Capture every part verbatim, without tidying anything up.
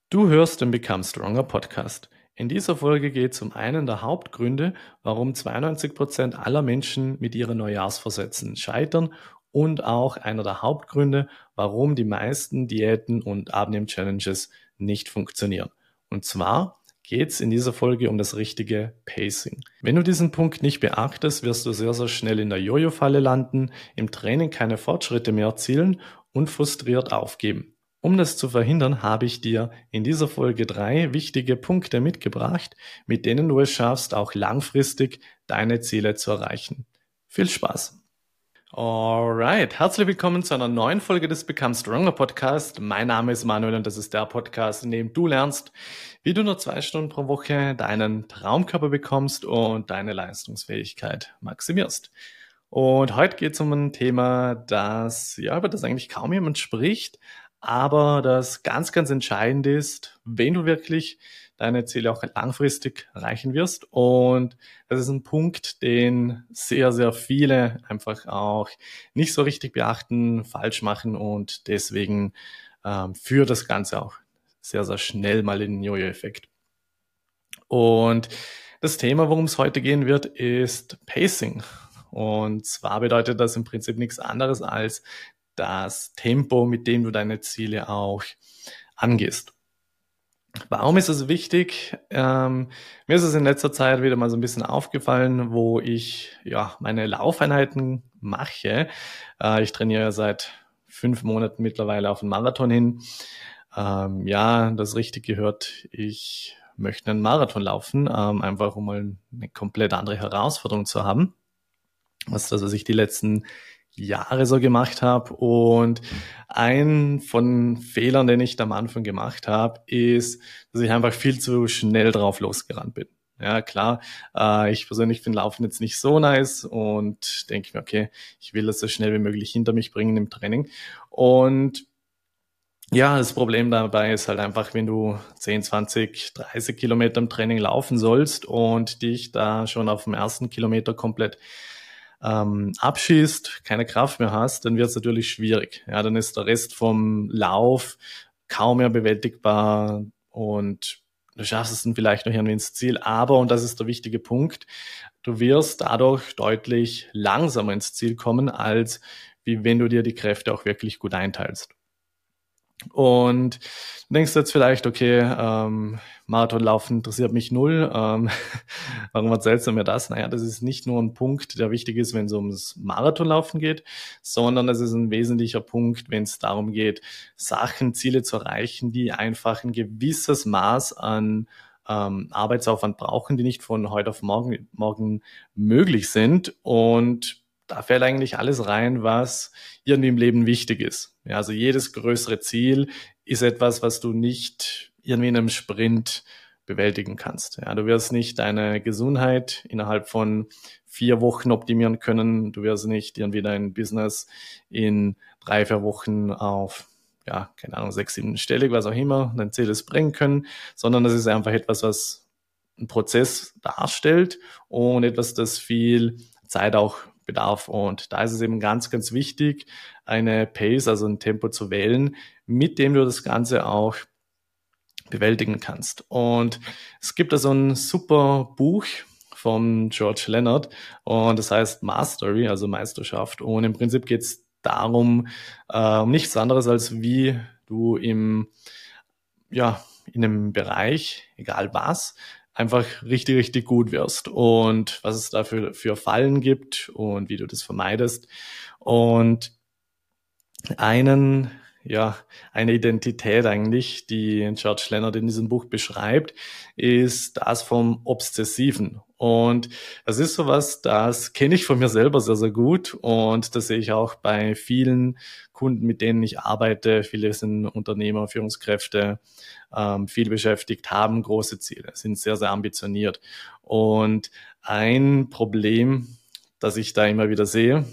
Du hörst den Become Stronger Podcast. In dieser Folge geht es um einen der Hauptgründe, warum zweiundneunzig Prozent aller Menschen mit ihren Neujahrsvorsätzen scheitern und auch einer der Hauptgründe, warum die meisten Diäten und Abnehm-Challenges nicht funktionieren. Und zwar geht es in dieser Folge um das richtige Pacing. Wenn du diesen Punkt nicht beachtest, wirst du sehr, sehr schnell in der Jojo-Falle landen, im Training keine Fortschritte mehr erzielen und frustriert aufgeben. Um das zu verhindern, habe ich dir in dieser Folge drei wichtige Punkte mitgebracht, mit denen du es schaffst, auch langfristig deine Ziele zu erreichen. Viel Spaß! Alright, herzlich willkommen zu einer neuen Folge des Become Stronger Podcast. Mein Name ist Manuel und das ist der Podcast, in dem du lernst, wie du nur zwei Stunden pro Woche deinen Traumkörper bekommst und deine Leistungsfähigkeit maximierst. Und heute geht es um ein Thema, das, ja, über das eigentlich kaum jemand spricht, aber das ganz, ganz entscheidend ist, wenn du wirklich deine Ziele auch langfristig erreichen wirst. Und das ist ein Punkt, den sehr, sehr viele einfach auch nicht so richtig beachten, falsch machen und deswegen ähm, führt das Ganze auch sehr, sehr schnell mal in den Jojo-Effekt. Und das Thema, worum es heute gehen wird, ist Pacing. Und zwar bedeutet das im Prinzip nichts anderes als das Tempo, mit dem du deine Ziele auch angehst. Warum ist es wichtig? Ähm, mir ist es in letzter Zeit wieder mal so ein bisschen aufgefallen, wo ich ja meine Laufeinheiten mache. Äh, ich trainiere ja seit fünf Monaten mittlerweile auf einen Marathon hin. Ähm, ja, das richtig gehört. Ich möchte einen Marathon laufen, ähm, einfach um mal eine komplett andere Herausforderung zu haben, was das, was ich die letzten Jahre so gemacht habe. Und ein von Fehlern, den ich da am Anfang gemacht habe, ist, dass ich einfach viel zu schnell drauf losgerannt bin. Ja, klar, äh, ich persönlich finde Laufen jetzt nicht so nice und denke mir, okay, ich will das so schnell wie möglich hinter mich bringen im Training. Und ja, das Problem dabei ist halt einfach, wenn du zehn, zwanzig, dreißig Kilometer im Training laufen sollst und dich da schon auf dem ersten Kilometer komplett ähm, abschießt, keine Kraft mehr hast, dann wird es natürlich schwierig. Ja, dann ist der Rest vom Lauf kaum mehr bewältigbar und du schaffst es dann vielleicht noch irgendwie ins Ziel. Aber, und das ist der wichtige Punkt, du wirst dadurch deutlich langsamer ins Ziel kommen, als wie wenn du dir die Kräfte auch wirklich gut einteilst. Und du denkst jetzt vielleicht, okay, ähm, Marathonlaufen interessiert mich null. Ähm, warum erzählst du mir das? Naja, das ist nicht nur ein Punkt, der wichtig ist, wenn es ums Marathonlaufen geht, sondern es ist ein wesentlicher Punkt, wenn es darum geht, Sachen, Ziele zu erreichen, die einfach ein gewisses Maß an ähm, Arbeitsaufwand brauchen, die nicht von heute auf morgen, morgen möglich sind. Und da fällt eigentlich alles rein, was irgendwie im Leben wichtig ist. Ja, also jedes größere Ziel ist etwas, was du nicht irgendwie in einem Sprint bewältigen kannst. Ja, du wirst nicht deine Gesundheit innerhalb von vier Wochen optimieren können. Du wirst nicht irgendwie dein Business in drei, vier Wochen auf, ja, keine Ahnung, sechs, sieben stellig, was auch immer, dein Ziel ist bringen können, sondern das ist einfach etwas, was einen Prozess darstellt und etwas, das viel Zeit auch bedarf. Und da ist es eben ganz, ganz wichtig, eine Pace, also ein Tempo zu wählen, mit dem du das Ganze auch bewältigen kannst. Und es gibt da so ein super Buch von George Leonard und das heißt Mastery, also Meisterschaft. Und im Prinzip geht es darum, äh, um nichts anderes, als wie du im, ja, in einem Bereich, egal was, einfach richtig, richtig gut wirst und was es da für, für Fallen gibt und wie du das vermeidest. Und einen, ja, eine Identität eigentlich, die George Leonard in diesem Buch beschreibt, ist das vom Obsessiven. Und das ist sowas, das kenne ich von mir selber sehr, sehr gut. Und das sehe ich auch bei vielen Kunden, mit denen ich arbeite. Viele sind Unternehmer, Führungskräfte, ähm, viel beschäftigt, haben große Ziele, sind sehr, sehr ambitioniert. Und ein Problem, das ich da immer wieder sehe,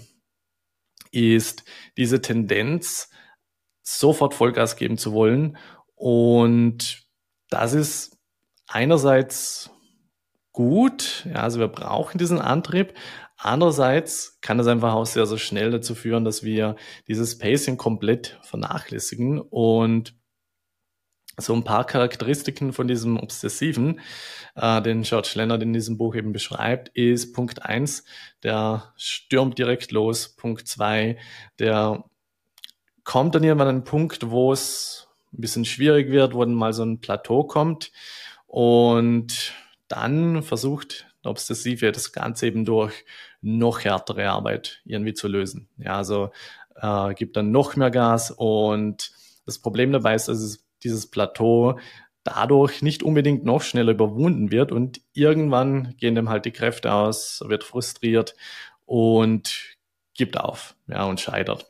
ist diese Tendenz, sofort Vollgas geben zu wollen. Und das ist einerseits gut, ja, also wir brauchen diesen Antrieb. Andererseits kann das einfach auch sehr, sehr schnell dazu führen, dass wir dieses Pacing komplett vernachlässigen und so ein paar Charakteristiken von diesem Obsessiven, äh, den George Leonard in diesem Buch eben beschreibt, ist Punkt eins, der stürmt direkt los. Punkt zwei, der kommt dann irgendwann an einen Punkt, wo es ein bisschen schwierig wird, wo dann mal so ein Plateau kommt und dann versucht der Obsessive das Ganze eben durch noch härtere Arbeit irgendwie zu lösen. Ja, also äh, gibt dann noch mehr Gas und das Problem dabei ist, dass es dieses Plateau dadurch nicht unbedingt noch schneller überwunden wird und irgendwann gehen dem halt die Kräfte aus, wird frustriert und gibt auf, ja, und scheitert.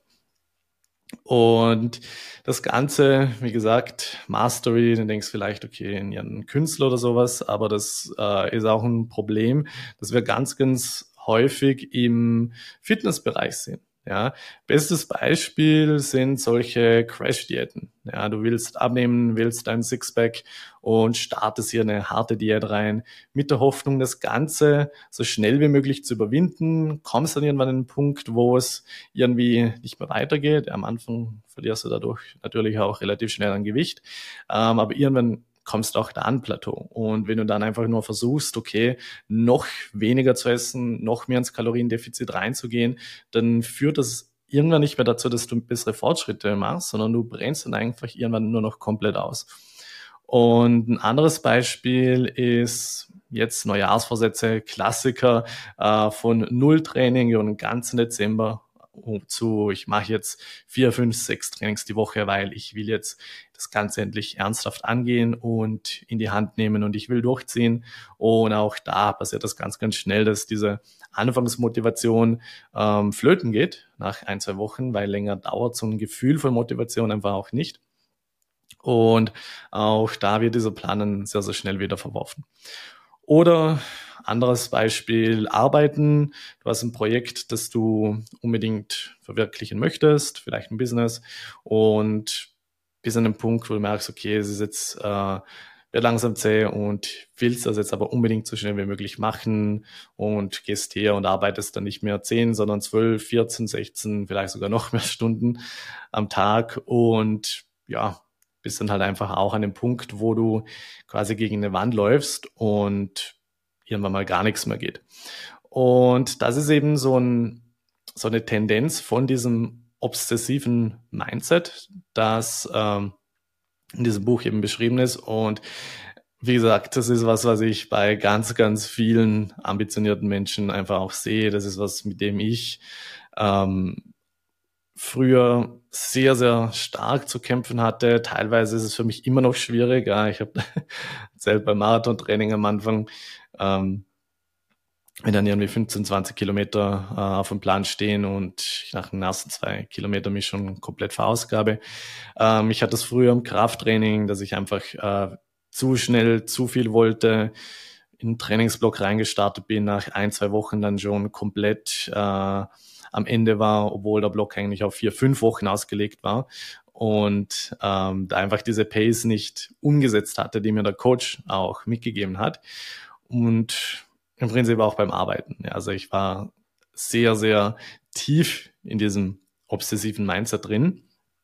Und das Ganze, wie gesagt, Mastery, dann denkst du vielleicht, okay, in ihren Künstler oder sowas, aber das äh, ist auch ein Problem, das wir ganz, ganz häufig im Fitnessbereich sehen. Ja, bestes Beispiel sind solche Crash-Diäten. Ja, du willst abnehmen, willst dein Sixpack und startest hier eine harte Diät rein mit der Hoffnung, das Ganze so schnell wie möglich zu überwinden, kommst dann irgendwann an einen Punkt, wo es irgendwie nicht mehr weitergeht. Am Anfang verlierst du dadurch natürlich auch relativ schnell an Gewicht, ähm, aber irgendwann kommst du auch da an Plateau. Und wenn du dann einfach nur versuchst, okay, noch weniger zu essen, noch mehr ins Kaloriendefizit reinzugehen, dann führt das irgendwann nicht mehr dazu, dass du bessere Fortschritte machst, sondern du brennst dann einfach irgendwann nur noch komplett aus. Und ein anderes Beispiel ist jetzt Neujahrsvorsätze, Klassiker äh, von Null-Training über den ganzen Dezember zu, ich mache jetzt vier, fünf, sechs Trainings die Woche, weil ich will jetzt das Ganze endlich ernsthaft angehen und in die Hand nehmen und ich will durchziehen. Und auch da passiert das ganz, ganz schnell, dass diese Anfangsmotivation ähm, flöten geht nach ein, zwei Wochen, weil länger dauert so ein Gefühl von Motivation einfach auch nicht. Und auch da wird dieser Plan dann sehr, sehr schnell wieder verworfen. Oder anderes Beispiel, Arbeiten. Du hast ein Projekt, das du unbedingt verwirklichen möchtest, vielleicht ein Business, und bis an den Punkt, wo du merkst, okay, es ist jetzt äh, wird langsam zäh und willst das jetzt aber unbedingt so schnell wie möglich machen und gehst her und arbeitest dann nicht mehr zehn, sondern zwölf, vierzehn, sechzehn, vielleicht sogar noch mehr Stunden am Tag und ja, bist dann halt einfach auch an dem Punkt, wo du quasi gegen eine Wand läufst und irgendwann mal gar nichts mehr geht. Und das ist eben so, ein, so eine Tendenz von diesem obsessiven Mindset, das ähm, in diesem Buch eben beschrieben ist. Und wie gesagt, das ist was, was ich bei ganz, ganz vielen ambitionierten Menschen einfach auch sehe. Das ist was, mit dem ich ähm, früher sehr, sehr stark zu kämpfen hatte. Teilweise ist es für mich immer noch schwierig. Ja, ich habe selbst beim Marathontraining am Anfang, ähm, wenn dann irgendwie fünfzehn, zwanzig Kilometer äh, auf dem Plan stehen und ich nach den ersten zwei Kilometern mich schon komplett verausgabe. Ähm, ich hatte das früher im Krafttraining, dass ich einfach äh, zu schnell, zu viel wollte, in den Trainingsblock reingestartet bin, nach ein, zwei Wochen dann schon komplett äh, am Ende war, obwohl der Block eigentlich auf vier, fünf Wochen ausgelegt war und ähm, da einfach diese Pace nicht umgesetzt hatte, die mir der Coach auch mitgegeben hat. Und im Prinzip auch beim Arbeiten. Ja, also ich war sehr, sehr tief in diesem obsessiven Mindset drin.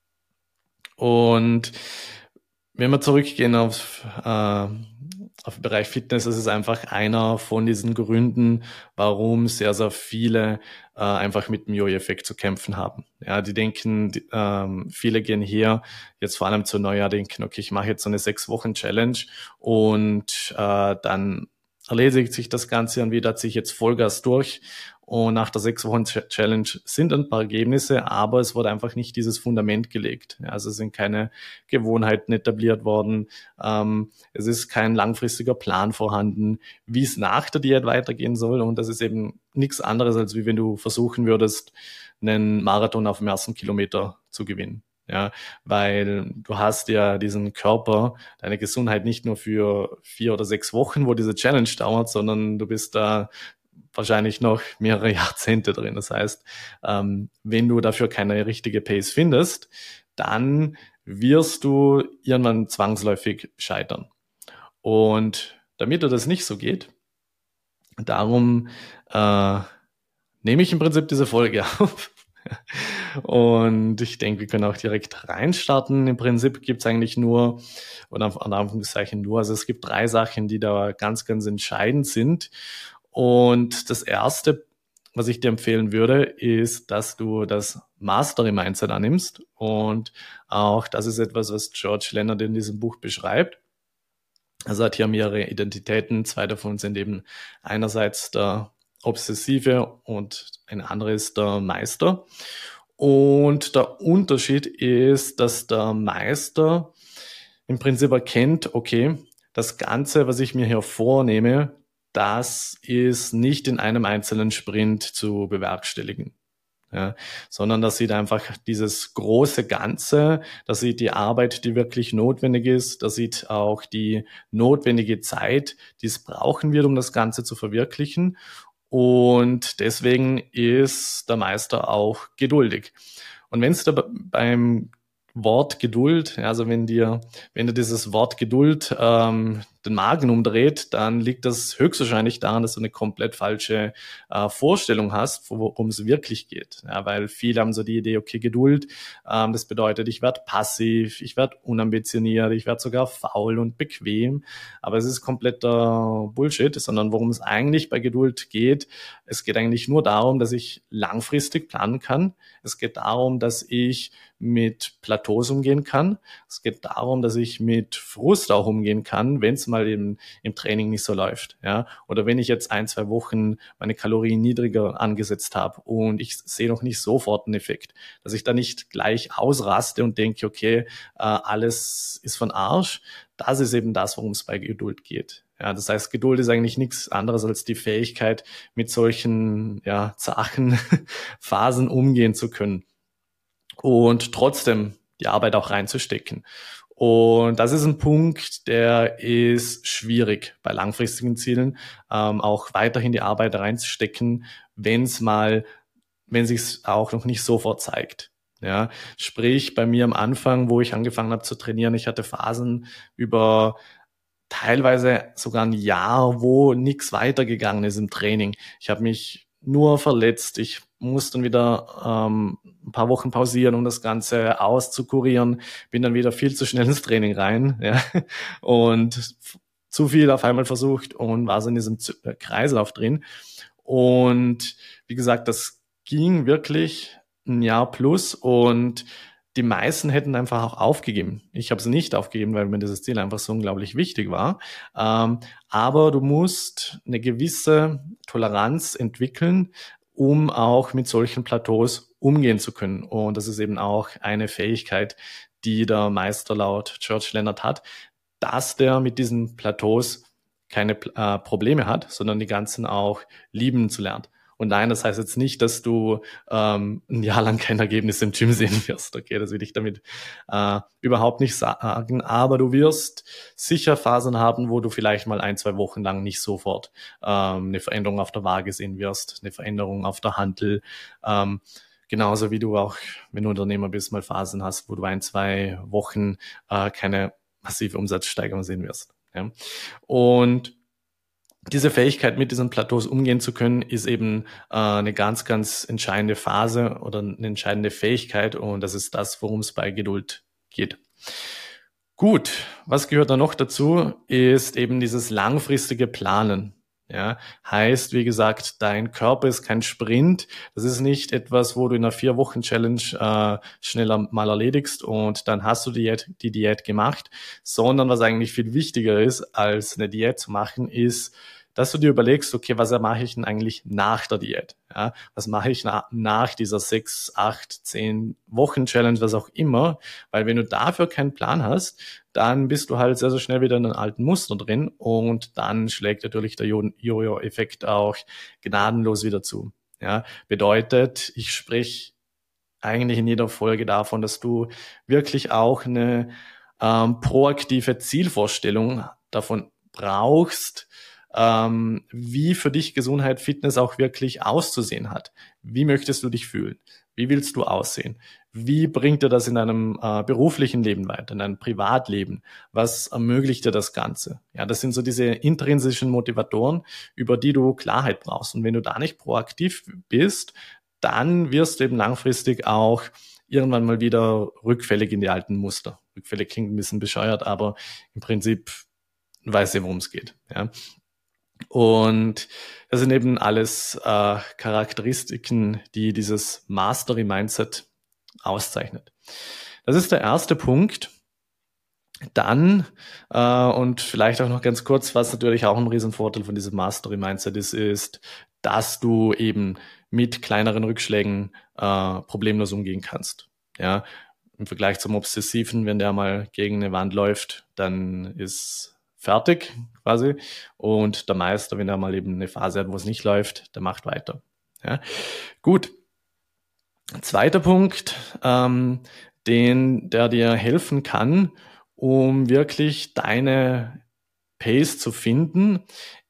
Und wenn wir zurückgehen auf, äh, auf den Bereich Fitness, das ist einfach einer von diesen Gründen, warum sehr, sehr viele äh, einfach mit dem Jojo-Effekt zu kämpfen haben. Ja, die denken, die, ähm, viele gehen her, jetzt vor allem zu Neujahr, denken, okay, ich mache jetzt so eine sechs-Wochen-Challenge und äh, dann erledigt sich das Ganze und wieder ziehe ich jetzt Vollgas durch. Und nach der sechs Wochen Challenge sind ein paar Ergebnisse, aber es wurde einfach nicht dieses Fundament gelegt. Ja, also es sind keine Gewohnheiten etabliert worden. Ähm, es ist kein langfristiger Plan vorhanden, wie es nach der Diät weitergehen soll. Und das ist eben nichts anderes, als wie wenn du versuchen würdest, einen Marathon auf dem ersten Kilometer zu gewinnen. Ja, weil du hast ja diesen Körper, deine Gesundheit nicht nur für vier oder sechs Wochen, wo diese Challenge dauert, sondern du bist da wahrscheinlich noch mehrere Jahrzehnte drin. Das heißt, ähm, wenn du dafür keine richtige Pace findest, dann wirst du irgendwann zwangsläufig scheitern. Und damit dir das nicht so geht, darum äh, nehme ich im Prinzip diese Folge auf, Und ich denke, wir können auch direkt reinstarten. Im Prinzip gibt es eigentlich nur, oder an Anführungszeichen nur, also es gibt drei Sachen, die da ganz, ganz entscheidend sind. Und das erste, was ich dir empfehlen würde, ist, dass du das Mastery Mindset annimmst. Und auch das ist etwas, was George Leonard in diesem Buch beschreibt. Also hat hier mehrere Identitäten. Zwei davon sind eben einerseits der Obsessive und ein anderer ist der Meister. Und der Unterschied ist, dass der Meister im Prinzip erkennt, okay, das Ganze, was ich mir hier vornehme, das ist nicht in einem einzelnen Sprint zu bewerkstelligen. Ja, sondern das sieht einfach dieses große Ganze, das sieht die Arbeit, die wirklich notwendig ist, das sieht auch die notwendige Zeit, die es brauchen wird, um das Ganze zu verwirklichen. Und deswegen ist der Meister auch geduldig. Und wenn es da beim Wort Geduld, also wenn dir, wenn dir dieses Wort Geduld ähm, den Magen umdreht, dann liegt das höchstwahrscheinlich daran, dass du eine komplett falsche äh, Vorstellung hast, worum es wirklich geht. Ja, weil viele haben so die Idee, okay, Geduld, ähm, das bedeutet, ich werde passiv, ich werde unambitioniert, ich werde sogar faul und bequem. Aber es ist kompletter Bullshit, sondern worum es eigentlich bei Geduld geht, es geht eigentlich nur darum, dass ich langfristig planen kann. Es geht darum, dass ich mit Plateaus umgehen kann. Es geht darum, dass ich mit Frust auch umgehen kann, wenn es mal im, im Training nicht so läuft. Ja? Oder wenn ich jetzt ein, zwei Wochen meine Kalorien niedriger angesetzt habe und ich sehe noch nicht sofort einen Effekt, dass ich da nicht gleich ausraste und denke, okay, äh, alles ist von Arsch. Das ist eben das, worum es bei Geduld geht. Ja, das heißt, Geduld ist eigentlich nichts anderes als die Fähigkeit, mit solchen ja, zachen Phasen umgehen zu können und trotzdem die Arbeit auch reinzustecken. Und das ist ein Punkt, der ist schwierig bei langfristigen Zielen, ähm, auch weiterhin die Arbeit reinzustecken, wenn es mal, wenn sich's auch noch nicht sofort zeigt. Ja, sprich bei mir am Anfang, wo ich angefangen habe zu trainieren, ich hatte Phasen über teilweise sogar ein Jahr, wo nichts weitergegangen ist im Training. Ich habe mich nur verletzt. Ich muss dann wieder ähm, ein paar Wochen pausieren, um das Ganze auszukurieren. Bin dann wieder viel zu schnell ins Training rein, ja, und zu viel auf einmal versucht und war so in diesem Kreislauf drin. Und wie gesagt, das ging wirklich ein Jahr plus und die meisten hätten einfach auch aufgegeben. Ich habe es nicht aufgegeben, weil mir dieses Ziel einfach so unglaublich wichtig war. Ähm, aber du musst eine gewisse Toleranz entwickeln, um auch mit solchen Plateaus umgehen zu können. Und das ist eben auch eine Fähigkeit, die der Meister laut George Leonard hat, dass der mit diesen Plateaus keine äh, Probleme hat, sondern die ganzen auch lieben zu lernen. Und nein, das heißt jetzt nicht, dass du ähm, ein Jahr lang kein Ergebnis im Gym sehen wirst. Okay, das will ich damit äh, überhaupt nicht sagen. Aber du wirst sicher Phasen haben, wo du vielleicht mal ein, zwei Wochen lang nicht sofort ähm, eine Veränderung auf der Waage sehen wirst, eine Veränderung auf der Hantel. Ähm, genauso wie du auch, wenn du Unternehmer bist, mal Phasen hast, wo du ein, zwei Wochen äh, keine massive Umsatzsteigerung sehen wirst. Ja? Und diese Fähigkeit, mit diesen Plateaus umgehen zu können, ist eben äh, eine ganz, ganz entscheidende Phase oder eine entscheidende Fähigkeit und das ist das, worum es bei Geduld geht. Gut, was gehört da noch dazu, ist eben dieses langfristige Planen. Ja, heißt, wie gesagt, dein Körper ist kein Sprint. Das ist nicht etwas, wo du in einer Vier-Wochen-Challenge äh, schneller mal erledigst und dann hast du die Diät, die Diät gemacht, sondern was eigentlich viel wichtiger ist, als eine Diät zu machen, ist, dass du dir überlegst, okay, was mache ich denn eigentlich nach der Diät? Ja, was mache ich na, nach dieser sechs, acht, zehn Wochen Challenge, was auch immer? Weil wenn du dafür keinen Plan hast, dann bist du halt sehr, sehr schnell wieder in einem alten Muster drin und dann schlägt natürlich der Jojo-Effekt auch gnadenlos wieder zu. Ja, bedeutet, ich spreche eigentlich in jeder Folge davon, dass du wirklich auch eine ähm, proaktive Zielvorstellung davon brauchst, ähm, wie für dich Gesundheit, Fitness auch wirklich auszusehen hat. Wie möchtest du dich fühlen? Wie willst du aussehen? Wie bringt dir das in deinem äh, beruflichen Leben weiter, in deinem Privatleben? Was ermöglicht dir das Ganze? Ja, das sind so diese intrinsischen Motivatoren, über die du Klarheit brauchst. Und wenn du da nicht proaktiv bist, dann wirst du eben langfristig auch irgendwann mal wieder rückfällig in die alten Muster. Rückfällig klingt ein bisschen bescheuert, aber im Prinzip weiß ihr, worum es geht. Ja. Und das sind eben alles äh, Charakteristiken, die dieses Mastery-Mindset auszeichnet. Das ist der erste Punkt. Dann, äh, und vielleicht auch noch ganz kurz, was natürlich auch ein Riesenvorteil von diesem Mastery-Mindset ist, ist, dass du eben mit kleineren Rückschlägen äh, problemlos umgehen kannst. Ja, im Vergleich zum Obsessiven, wenn der mal gegen eine Wand läuft, dann ist fertig quasi. Und der Meister, wenn er mal eben eine Phase hat, wo es nicht läuft, der macht weiter. Ja, gut. Zweiter Punkt, ähm, den, der dir helfen kann, um wirklich deine Pace zu finden,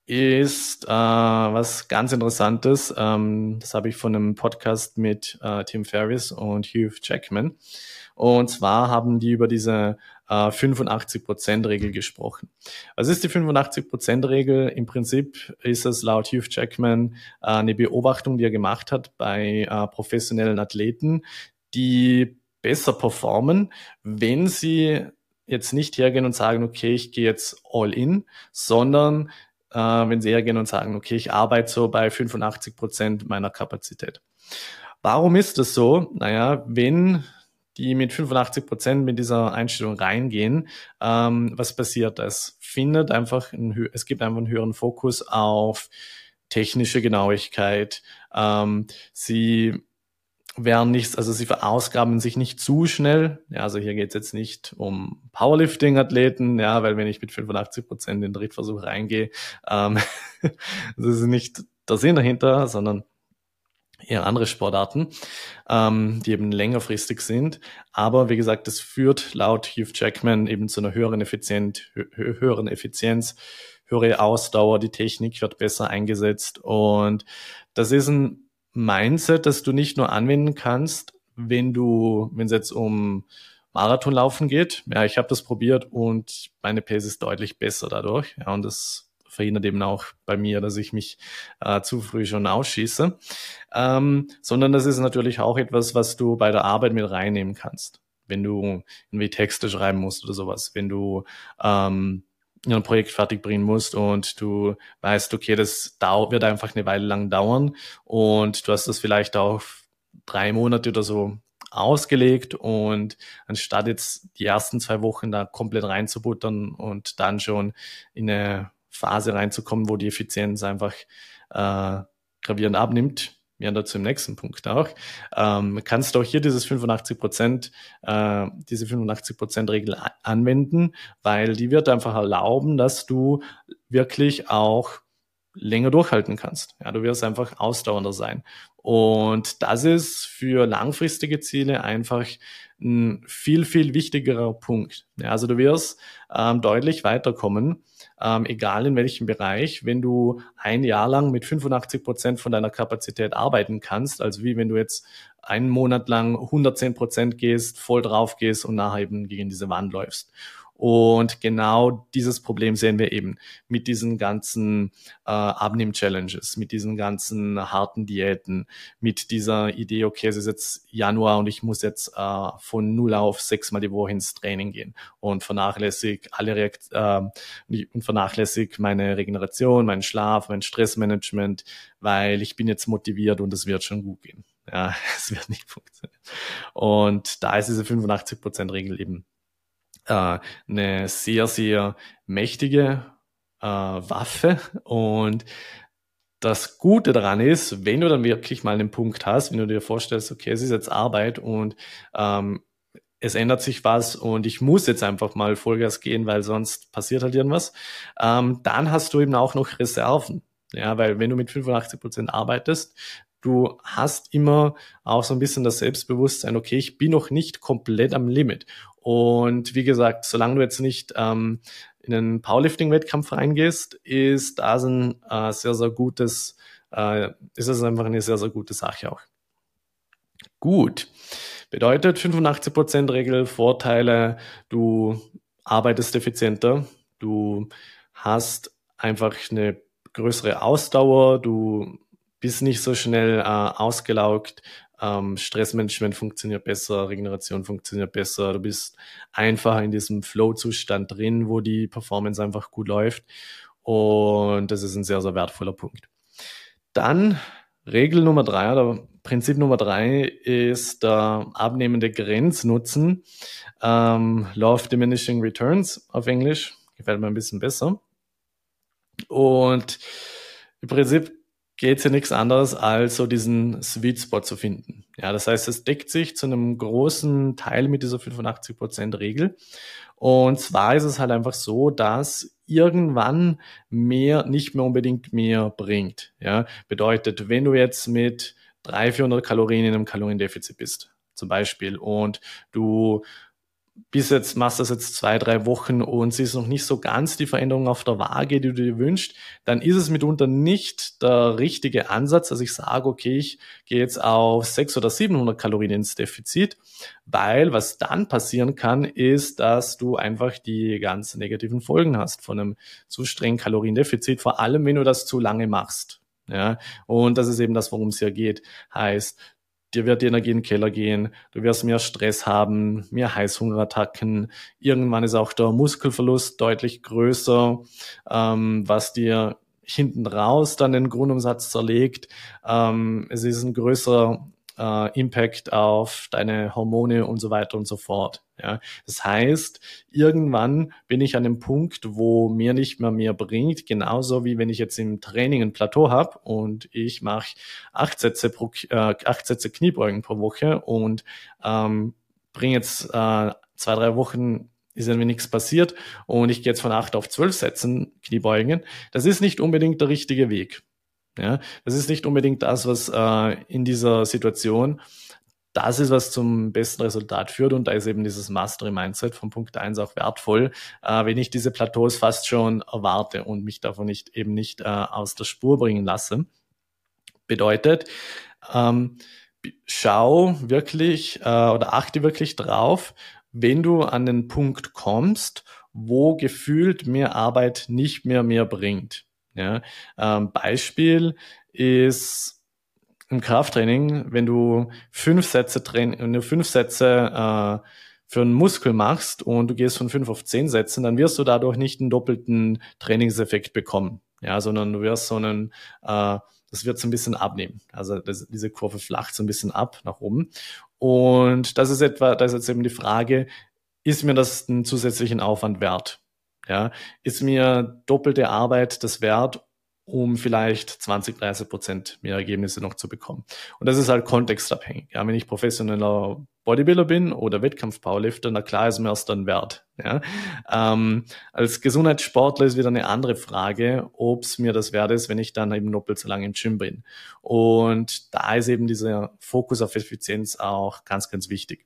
ist äh, was ganz Interessantes. Ähm, das habe ich von einem Podcast mit äh, Tim Ferriss und Hugh Jackman. Und zwar haben die über diese äh, fünfundachtzig Prozent Regel gesprochen. Was ist die fünfundachtzig Prozent Regel? Im Prinzip ist es laut Hugh Jackman äh, eine Beobachtung, die er gemacht hat bei äh, professionellen Athleten, die besser performen, wenn sie jetzt nicht hergehen und sagen, okay, ich gehe jetzt all in, sondern äh, wenn sie hergehen und sagen, okay, ich arbeite so bei fünfundachtzig Prozent meiner Kapazität. Warum ist das so? Naja, wenn die mit fünfundachtzig Prozent mit dieser Einstellung reingehen, ähm, was passiert? Es findet einfach, ein, es gibt einfach einen höheren Fokus auf technische Genauigkeit. Ähm, sie werden nicht, also sie verausgaben sich nicht zu schnell. Ja, also hier geht es jetzt nicht um Powerlifting-Athleten, ja, weil wenn ich mit fünfundachtzig Prozent in den Drittversuch reingehe, ähm, das ist nicht der Sinn dahinter, sondern eher andere Sportarten, ähm, die eben längerfristig sind. Aber wie gesagt, das führt laut Hugh Jackman eben zu einer höheren Effizienz, hö- höheren Effizienz, höhere Ausdauer, die Technik wird besser eingesetzt. Und das ist ein Mindset, das du nicht nur anwenden kannst, wenn du, wenn es jetzt um Marathonlaufen geht. Ja, ich habe das probiert und meine Pace ist deutlich besser dadurch. Ja, und das verhindert eben auch bei mir, dass ich mich äh, zu früh schon ausschieße. Ähm, sondern das ist natürlich auch etwas, was du bei der Arbeit mit reinnehmen kannst. Wenn du irgendwie Texte schreiben musst oder sowas, wenn du ähm, ein Projekt fertig bringen musst und du weißt, okay, das dau- wird einfach eine Weile lang dauern und du hast das vielleicht auf drei Monate oder so ausgelegt und anstatt jetzt die ersten zwei Wochen da komplett reinzubuttern und dann schon in eine Phase reinzukommen, wo die Effizienz einfach äh, gravierend abnimmt, wir dazu im nächsten Punkt auch, ähm, kannst du auch hier dieses fünfundachtzig Prozent, äh, diese fünfundachtzig Prozent Regel a- anwenden, weil die wird einfach erlauben, dass du wirklich auch länger durchhalten kannst. Ja, du wirst einfach ausdauernder sein. Und das ist für langfristige Ziele einfach ein viel, viel wichtigerer Punkt. Ja, also du wirst ähm, deutlich weiterkommen, ähm, egal in welchem Bereich, wenn du ein Jahr lang mit fünfundachtzig Prozent von deiner Kapazität arbeiten kannst, also wie wenn du jetzt einen Monat lang hundertzehn Prozent gehst, voll drauf gehst und nachher eben gegen diese Wand läufst. Und genau dieses Problem sehen wir eben mit diesen ganzen äh, Abnehm-Challenges, mit diesen ganzen harten Diäten, mit dieser Idee, okay, es ist jetzt Januar und ich muss jetzt äh, von null auf sechsmal die Woche ins Training gehen und vernachlässig alle Reakt äh, und vernachlässig meine Regeneration, meinen Schlaf, mein Stressmanagement, weil ich bin jetzt motiviert und es wird schon gut gehen. Ja, es wird nicht funktionieren. Und da ist diese fünfundachtzig Prozent Regel eben äh, eine sehr, sehr mächtige äh, Waffe. Und das Gute daran ist, wenn du dann wirklich mal einen Punkt hast, wenn du dir vorstellst, okay, es ist jetzt Arbeit und ähm, es ändert sich was und ich muss jetzt einfach mal Vollgas gehen, weil sonst passiert halt irgendwas, ähm, dann hast du eben auch noch Reserven. Ja, weil wenn du mit fünfundachtzig Prozent arbeitest, du hast immer auch so ein bisschen das Selbstbewusstsein, okay, ich bin noch nicht komplett am Limit. Und wie gesagt, solange du jetzt nicht ähm, in einen Powerlifting-Wettkampf reingehst, ist das ein äh, sehr, sehr gutes, äh, ist das einfach eine sehr, sehr gute Sache auch. Gut. Bedeutet fünfundachtzig Prozent Regel, Vorteile, du arbeitest effizienter, du hast einfach eine größere Ausdauer, du bist nicht so schnell äh, ausgelaugt, ähm, Stressmanagement funktioniert besser, Regeneration funktioniert besser, du bist einfacher in diesem Flow-Zustand drin, wo die Performance einfach gut läuft, und das ist ein sehr, sehr wertvoller Punkt. Dann Regel Nummer drei oder Prinzip Nummer drei ist der abnehmende Grenznutzen. Ähm, Law of Diminishing Returns auf Englisch. Gefällt mir ein bisschen besser. Und im Prinzip geht es ja nichts anderes, als so diesen Sweet Spot zu finden. Ja, das heißt, es deckt sich zu einem großen Teil mit dieser fünfundachtzig Prozent Regel. Und zwar ist es halt einfach so, dass irgendwann mehr nicht mehr unbedingt mehr bringt. Ja, bedeutet, wenn du jetzt mit dreihundert, vierhundert Kalorien in einem Kaloriendefizit bist, zum Beispiel, und du bis jetzt machst das jetzt zwei, drei Wochen und siehst noch nicht so ganz die Veränderung auf der Waage, die du dir wünschst, dann ist es mitunter nicht der richtige Ansatz, dass ich sage, okay, ich gehe jetzt auf sechshundert oder siebenhundert Kalorien ins Defizit, weil was dann passieren kann, ist, dass du einfach die ganz negativen Folgen hast von einem zu strengen Kaloriendefizit, vor allem wenn du das zu lange machst. Ja, und das ist eben das, worum es hier geht. Heißt, dir wird die Energie in den Keller gehen, du wirst mehr Stress haben, mehr Heißhungerattacken. Irgendwann ist auch der Muskelverlust deutlich größer, ähm, was dir hinten raus dann den Grundumsatz zerlegt. Ähm, es ist ein größerer äh, Impact auf deine Hormone und so weiter und so fort. Ja, das heißt, irgendwann bin ich an dem Punkt, wo mir nicht mehr mehr bringt, genauso wie wenn ich jetzt im Training ein Plateau habe und ich mache acht Sätze pro äh, acht Sätze Kniebeugen pro Woche und ähm, bringe jetzt äh, zwei, drei Wochen, ist irgendwie nichts passiert und ich gehe jetzt von acht auf zwölf Sätzen Kniebeugen. Das ist nicht unbedingt der richtige Weg. Ja, das ist nicht unbedingt das, was äh, in dieser Situation das ist, was zum besten Resultat führt, und da ist eben dieses Mastery-Mindset von Punkt eins auch wertvoll, äh, wenn ich diese Plateaus fast schon erwarte und mich davon nicht eben nicht äh, aus der Spur bringen lasse. Bedeutet, ähm, schau wirklich äh, oder achte wirklich drauf, wenn du an den Punkt kommst, wo gefühlt mehr Arbeit nicht mehr mehr bringt. Ja? Ähm, Beispiel ist im Krafttraining, wenn du fünf Sätze train wenn du fünf Sätze äh, für einen Muskel machst und du gehst von fünf auf zehn Sätzen, dann wirst du dadurch nicht einen doppelten Trainingseffekt bekommen, ja, sondern du wirst so einen, äh, das wird so ein bisschen abnehmen. Also das, diese Kurve flacht so ein bisschen ab nach oben. Und das ist etwa, da ist jetzt eben die Frage, ist mir das einen zusätzlichen Aufwand wert? Ja, ist mir doppelte Arbeit das wert, um vielleicht zwanzig, dreißig Prozent mehr Ergebnisse noch zu bekommen. Und das ist halt kontextabhängig. Ja, wenn ich professioneller Bodybuilder bin oder Wettkampf-Powerlifter, na klar ist mir das dann wert. Ja. Ähm, als Gesundheitssportler ist wieder eine andere Frage, ob es mir das wert ist, wenn ich dann eben doppelt so lange im Gym bin. Und da ist eben dieser Fokus auf Effizienz auch ganz, ganz wichtig.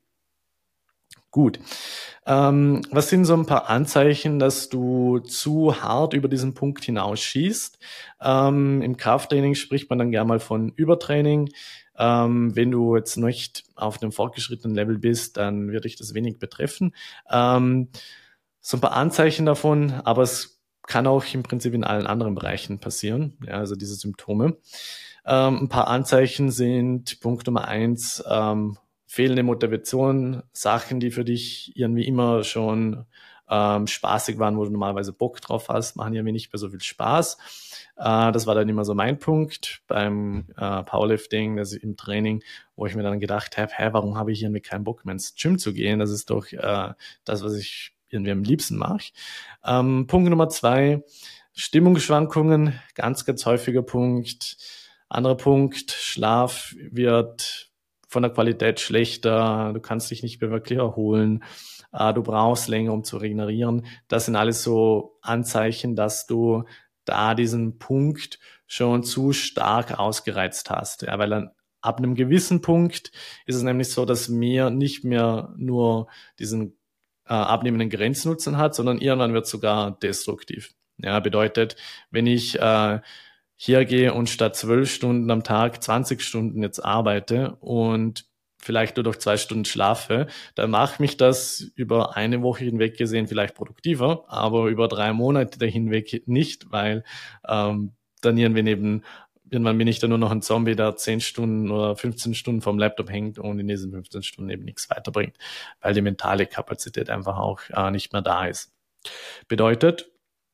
Gut. Ähm, was sind so ein paar Anzeichen, dass du zu hart über diesen Punkt hinausschießt? Ähm, im Krafttraining spricht man dann gerne mal von Übertraining. Ähm, wenn du jetzt nicht auf einem fortgeschrittenen Level bist, dann wird dich das wenig betreffen. Ähm, so ein paar Anzeichen davon, aber es kann auch im Prinzip in allen anderen Bereichen passieren, ja, also diese Symptome. Ähm, ein paar Anzeichen sind Punkt Nummer eins, ähm, fehlende Motivation, Sachen, die für dich irgendwie immer schon ähm, spaßig waren, wo du normalerweise Bock drauf hast, machen irgendwie nicht mehr so viel Spaß. Äh, das war dann immer so mein Punkt beim äh, Powerlifting, also im Training, wo ich mir dann gedacht habe, hä, warum habe ich irgendwie keinen Bock mehr ins Gym zu gehen? Das ist doch äh, das, was ich irgendwie am liebsten mache. Ähm, Punkt Nummer zwei, Stimmungsschwankungen, ganz, ganz häufiger Punkt. Anderer Punkt, Schlaf wird von der Qualität schlechter, du kannst dich nicht mehr wirklich erholen, äh, du brauchst länger, um zu regenerieren. Das sind alles so Anzeichen, dass du da diesen Punkt schon zu stark ausgereizt hast. Ja, weil dann ab einem gewissen Punkt ist es nämlich so, dass mir nicht mehr nur diesen äh, abnehmenden Grenznutzen hat, sondern irgendwann wird es sogar destruktiv. Ja, bedeutet, wenn ich äh, hier gehe und statt zwölf Stunden am Tag zwanzig Stunden jetzt arbeite und vielleicht nur durch zwei Stunden schlafe, dann macht mich das über eine Woche hinweg gesehen vielleicht produktiver, aber über drei Monate hinweg nicht, weil ähm, dann irgendwie neben irgendwann bin ich dann nur noch ein Zombie, der zehn Stunden oder fünfzehn Stunden vom Laptop hängt und in diesen fünfzehn Stunden eben nichts weiterbringt, weil die mentale Kapazität einfach auch äh, nicht mehr da ist. Bedeutet,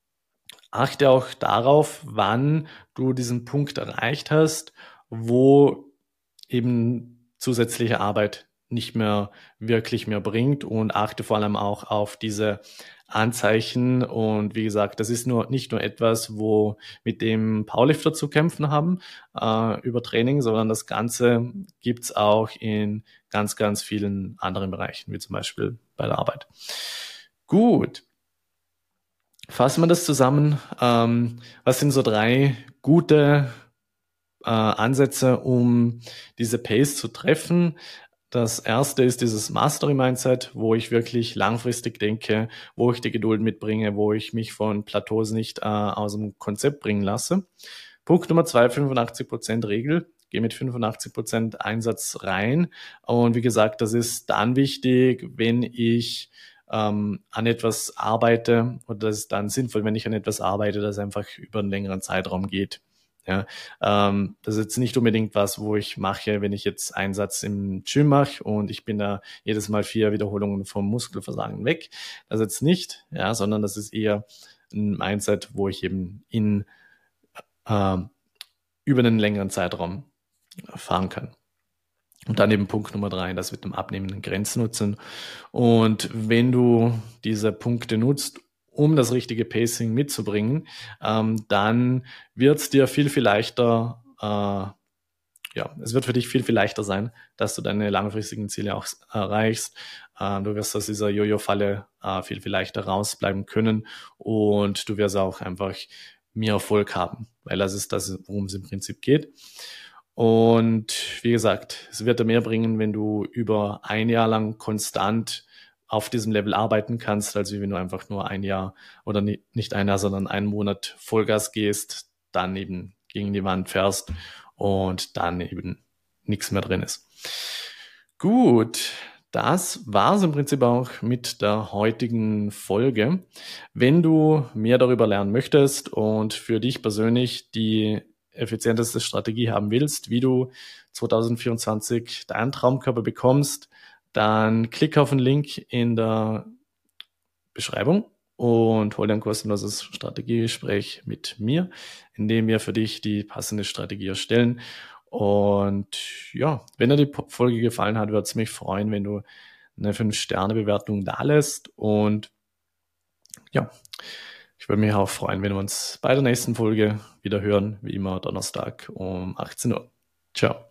achte auch darauf, wann du diesen Punkt erreicht hast, wo eben zusätzliche Arbeit nicht mehr wirklich mehr bringt, und achte vor allem auch auf diese Anzeichen. Und wie gesagt, das ist nur nicht nur etwas, wo mit dem Powerlifter zu kämpfen haben äh, über Training, sondern das Ganze gibt's auch in ganz, ganz vielen anderen Bereichen, wie zum Beispiel bei der Arbeit. Gut. Fassen wir das zusammen. Ähm, was sind so drei gute äh, Ansätze, um diese Pace zu treffen? Das erste ist dieses Mastery-Mindset, wo ich wirklich langfristig denke, wo ich die Geduld mitbringe, wo ich mich von Plateaus nicht äh, aus dem Konzept bringen lasse. Punkt Nummer zwei, fünfundachtzig Prozent Regel. Gehe mit fünfundachtzig Prozent Einsatz rein. Und wie gesagt, das ist dann wichtig, wenn ich ähm, an etwas arbeite, oder das ist dann sinnvoll, wenn ich an etwas arbeite, das einfach über einen längeren Zeitraum geht. Ja, ähm, das ist jetzt nicht unbedingt was, wo ich mache, wenn ich jetzt Einsatz im Gym mache und ich bin da jedes Mal vier Wiederholungen vom Muskelversagen weg. Das ist jetzt nicht, ja, sondern das ist eher ein Mindset, wo ich eben in äh, über einen längeren Zeitraum fahren kann. Und dann eben Punkt Nummer drei, das mit dem Abnehmen Grenzen nutzen. Und wenn du diese Punkte nutzt, um das richtige Pacing mitzubringen, ähm, dann wird es dir viel, viel leichter, äh, ja, es wird für dich viel, viel leichter sein, dass du deine langfristigen Ziele auch erreichst. Äh, du wirst aus dieser Jojo-Falle äh, viel, viel leichter rausbleiben können, und du wirst auch einfach mehr Erfolg haben, weil das ist das, worum es im Prinzip geht. Und wie gesagt, es wird dir mehr bringen, wenn du über ein Jahr lang konstant auf diesem Level arbeiten kannst, als wenn du einfach nur ein Jahr oder nicht ein Jahr, sondern einen Monat Vollgas gehst, dann eben gegen die Wand fährst und dann eben nichts mehr drin ist. Gut, das war's im Prinzip auch mit der heutigen Folge. Wenn du mehr darüber lernen möchtest und für dich persönlich die effizienteste Strategie haben willst, wie du zwanzig vierundzwanzig deinen Traumkörper bekommst, dann klick auf den Link in der Beschreibung und hol dir ein kostenloses Strategiegespräch mit mir, in dem wir für dich die passende Strategie erstellen. Und ja, wenn dir die Folge gefallen hat, würde es mich freuen, wenn du eine fünf Sterne Bewertung da lässt. Und ja, ich würde mich auch freuen, wenn wir uns bei der nächsten Folge wieder hören, wie immer Donnerstag um achtzehn Uhr. Ciao.